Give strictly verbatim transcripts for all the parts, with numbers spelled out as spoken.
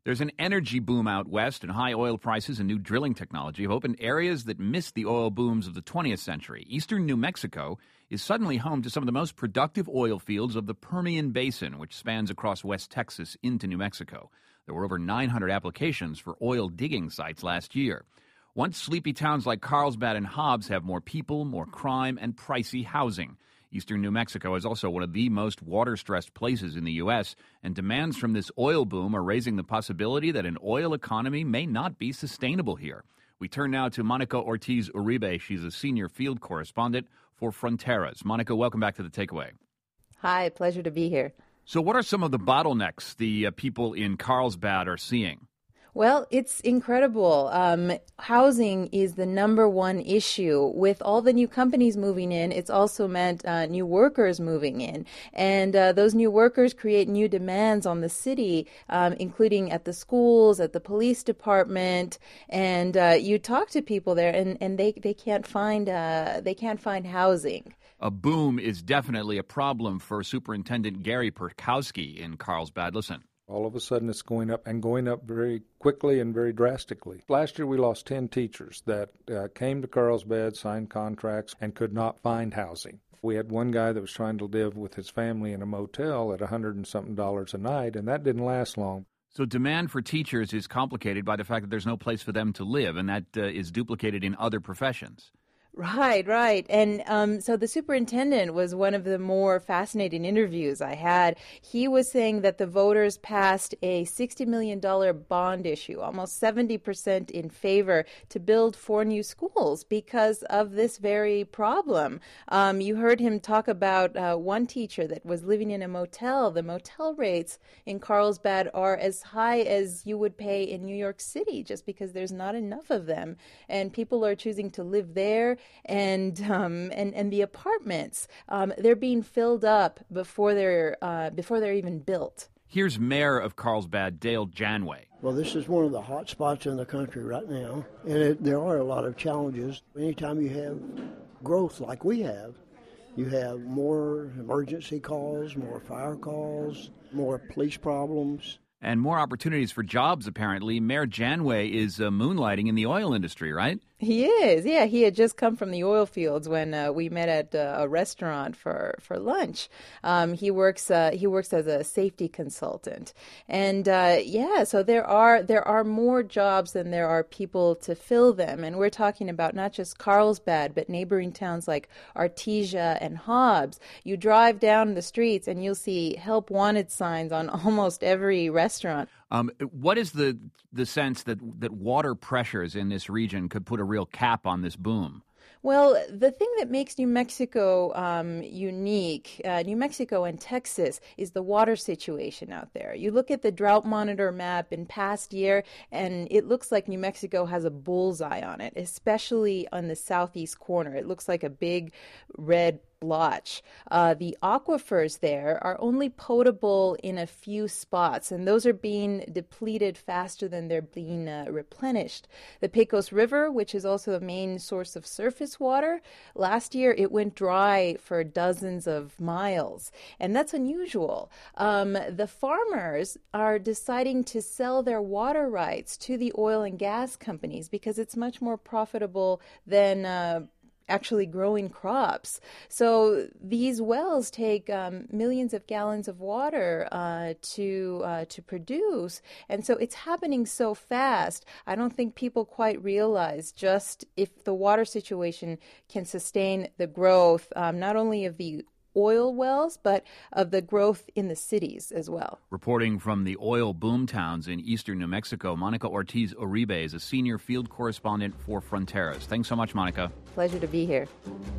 There's an energy boom out west, and high oil prices and new drilling technology have opened areas that missed the oil booms of the twentieth century. Eastern New Mexico is suddenly home to some of the most productive oil fields of the Permian Basin, which spans across West Texas into New Mexico. There were over nine hundred applications for oil digging sites last year. Once sleepy towns like Carlsbad and Hobbs have more people, more crime, and pricey housing. Eastern New Mexico is also one of the most water-stressed places in the U S, and demands from this oil boom are raising the possibility that an oil economy may not be sustainable here. We turn now to Monica Ortiz Uribe. She's a senior field correspondent for Fronteras. Monica, welcome back to The Takeaway. Hi, pleasure to be here. So what are some of the bottlenecks the uh, people in Carlsbad are seeing? Well, it's incredible. Um, housing is the number one issue. With all the new companies moving in, it's also meant uh, new workers moving in. And uh, those new workers create new demands on the city, um, including at the schools, at the police department. And uh, you talk to people there, and, and they, they can't find uh, they can't find housing. A boom is definitely a problem for Superintendent Gary Perkowski in Carlsbad. Listen. All of a sudden it's going up and going up very quickly and very drastically. Last year we lost ten teachers that uh, came to Carlsbad, signed contracts, and could not find housing. We had one guy that was trying to live with his family in a motel at a hundred and something dollars a night, and that didn't last long. So demand for teachers is complicated by the fact that there's no place for them to live, and that uh, is duplicated in other professions. Right, right. And um, so the superintendent was one of the more fascinating interviews I had. He was saying that the voters passed a sixty million dollars bond issue, almost seventy percent in favor, to build four new schools because of this very problem. Um, you heard him talk about uh, one teacher that was living in a motel. The motel rates in Carlsbad are as high as you would pay in New York City just because there's not enough of them. And people are choosing to live there. And um, and and the apartments, um, they're being filled up before they're uh, before they're even built. Here's Mayor of Carlsbad, Dale Janway. Well, this is one of the hot spots in the country right now, and it, there are a lot of challenges. Anytime you have growth like we have, you have more emergency calls, more fire calls, more police problems. And more opportunities for jobs, apparently. Mayor Janway is uh, moonlighting in the oil industry, right? He is, yeah. He had just come from the oil fields when uh, we met at uh, a restaurant for, for lunch. Um, he works uh, he works as a safety consultant, and uh, yeah. So there are there are more jobs than there are people to fill them, and we're talking about not just Carlsbad, but neighboring towns like Artesia and Hobbs. You drive down the streets, and you'll see help wanted signs on almost every restaurant. Um, what is the the sense that, that water pressures in this region could put a real cap on this boom? Well, the thing that makes New Mexico um, unique, uh, New Mexico and Texas, is the water situation out there. You look at the drought monitor map in past year, and it looks like New Mexico has a bullseye on it, especially on the southeast corner. It looks like a big red blotch. Uh, the aquifers there are only potable in a few spots, and those are being depleted faster than they're being uh, replenished. The Pecos River, which is also a main source of surface water, last year it went dry for dozens of miles, and that's unusual. Um, the farmers are deciding to sell their water rights to the oil and gas companies because it's much more profitable than uh, actually growing crops. So these wells take um, millions of gallons of water uh, to uh, to produce, and so it's happening so fast. I don't think people quite realize just if the water situation can sustain the growth, um, not only of the oil wells, but of the growth in the cities as well. Reporting from the oil boom towns in eastern New Mexico, Monica Ortiz Uribe is a senior field correspondent for Fronteras. Thanks so much, Monica. Pleasure to be here.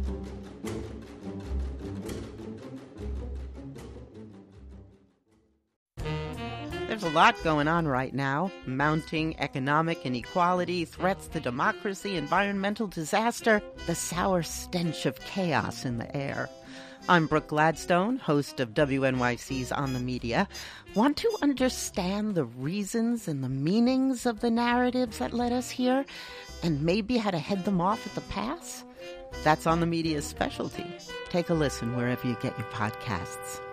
There's a lot going on right now. Mounting economic inequality, threats to democracy, environmental disaster, the sour stench of chaos in the air. I'm Brooke Gladstone, host of W N Y C's On the Media. Want to understand the reasons and the meanings of the narratives that led us here, and maybe how to head them off at the pass? That's On the Media's specialty. Take a listen wherever you get your podcasts.